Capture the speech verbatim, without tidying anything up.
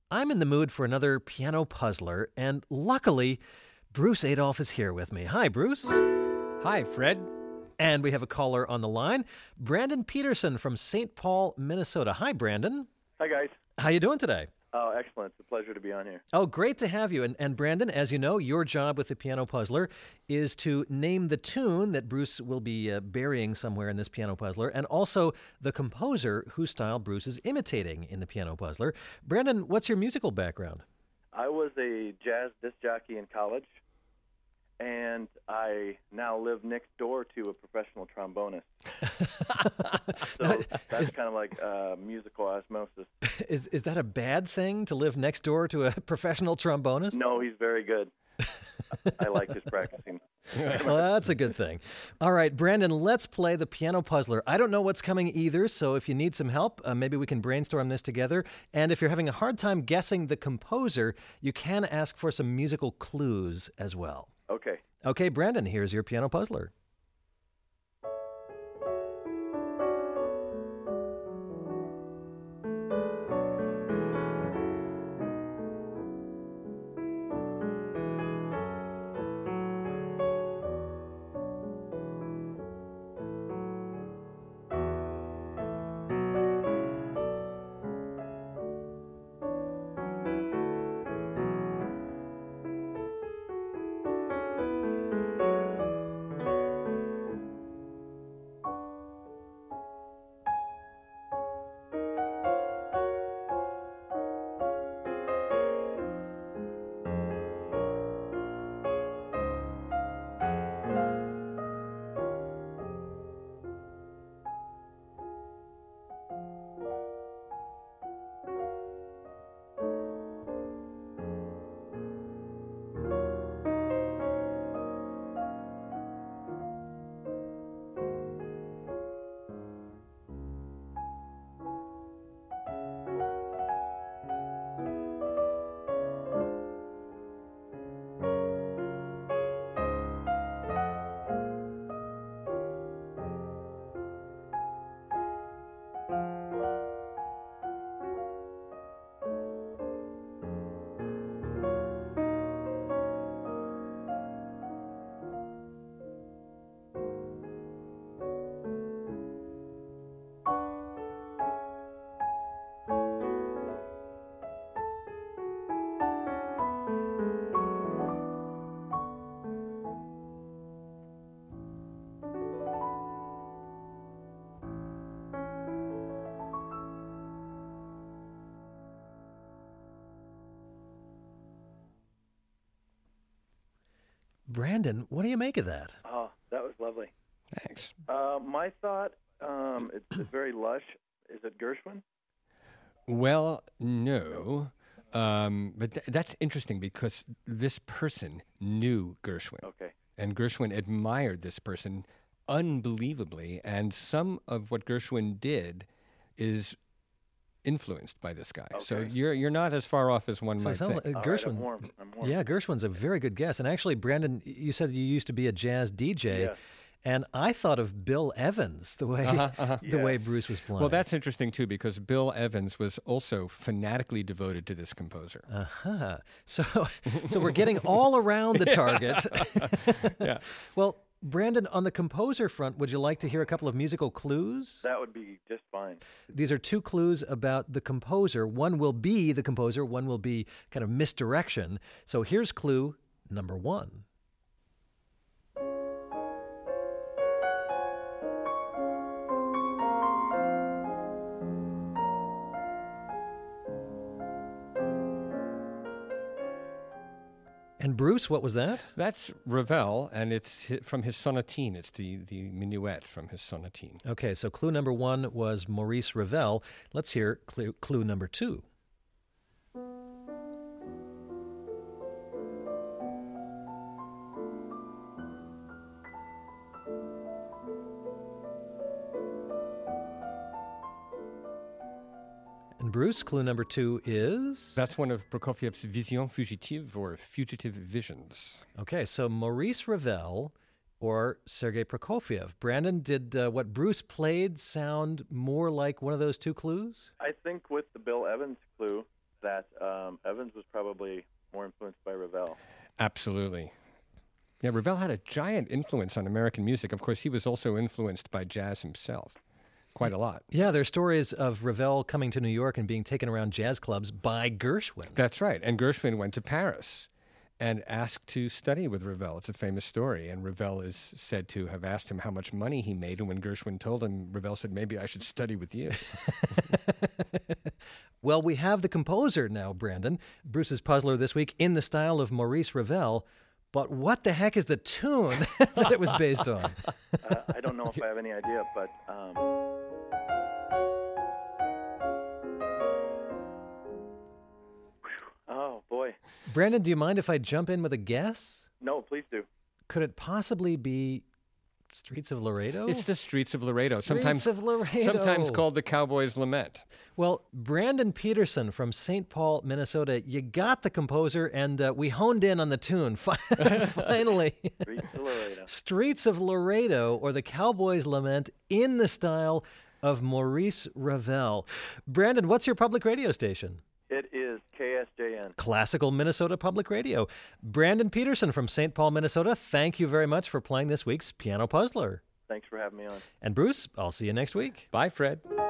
I'm in the mood for another piano puzzler, and luckily, Bruce Adolphe is here with me. Hi, Bruce. Hi, Fred. And we have a caller on the line, Brandon Peterson from Saint Paul, Minnesota. Hi, Brandon. Hi, guys. How you doing today? Oh, excellent. It's a pleasure to be on here. Oh, great to have you. And, and Brandon, as you know, your job with the Piano Puzzler is to name the tune that Bruce will be uh, burying somewhere in this Piano Puzzler, and also the composer whose style Bruce is imitating in the Piano Puzzler. Brandon, what's your musical background? I was a jazz disc jockey in college, and I now live next door to a professional trombonist. So that's kind of like uh, musical osmosis. Is is that a bad thing, to live next door to a professional trombonist? No, he's very good. I like his practicing. Well, that's a good thing. All right, Brandon, let's play the Piano Puzzler. I don't know what's coming either, so if you need some help, uh, maybe we can brainstorm this together. And if you're having a hard time guessing the composer, you can ask for some musical clues as well. Okay. Okay, Brandon, here's your Piano Puzzler. Brandon, what do you make of that? Oh, that was lovely. Thanks. Uh, my thought, um, it's, it's very lush. Is it Gershwin? Well, no. Um, but th- that's interesting because this person knew Gershwin. Okay. And Gershwin admired this person unbelievably. And some of what Gershwin did is influenced by this guy. Okay. So you're you're not as far off as one So it might sounds think. like uh, All right, Gershwin. I'm warm. I'm warm. Yeah, Gershwin's a very good guess. And actually, Brandon, you said you used to be a jazz D J. Yeah. And I thought of Bill Evans, the way Uh-huh, uh-huh. the Yeah. way Bruce was playing. Well, that's interesting, too, because Bill Evans was also fanatically devoted to this composer. Uh-huh. So, so we're getting all around the target. Yeah. Well, Brandon, on the composer front, would you like to hear a couple of musical clues? That would be just fine. These are two clues about the composer. One will be the composer, one will be kind of misdirection. So here's clue number one. And Bruce, what was that? That's Ravel, and it's hi- from his sonatine. It's the, the minuet from his sonatine. Okay, so clue number one was Maurice Ravel. Let's hear clue, clue number two. And Bruce, clue number two is? That's one of Prokofiev's Visions Fugitives, or Fugitive Visions. Okay, so Maurice Ravel or Sergei Prokofiev. Brandon, did uh, what Bruce played sound more like one of those two clues? I think with the Bill Evans clue that um, um, Evans was probably more influenced by Ravel. Absolutely. Yeah, Ravel had a giant influence on American music. Of course, he was also influenced by jazz himself. Quite a lot. Yeah, there are stories of Ravel coming to New York and being taken around jazz clubs by Gershwin. That's right. And Gershwin went to Paris and asked to study with Ravel. It's a famous story. And Ravel is said to have asked him how much money he made. And when Gershwin told him, Ravel said, maybe I should study with you. Well, we have the composer now, Brandon. Bruce's puzzler this week in the style of Maurice Ravel. But what the heck is the tune that it was based on? uh, I don't know if I have any idea, but... Um... Oh, boy. Brandon, do you mind if I jump in with a guess? No, please do. Could it possibly be Streets of Laredo? It's the Streets of Laredo. Streets sometimes, of Laredo. Sometimes called the Cowboy's Lament. Well, Brandon Peterson from Saint Paul, Minnesota, you got the composer, and uh, we honed in on the tune. Finally. Streets of Laredo. Streets of Laredo, or the Cowboy's Lament, in the style of Maurice Ravel. Brandon, what's your public radio station? It is K S J N. Classical Minnesota Public Radio. Brandon Peterson from Saint Paul, Minnesota, thank you very much for playing this week's Piano Puzzler. Thanks for having me on. And Bruce, I'll see you next week. Bye, Fred.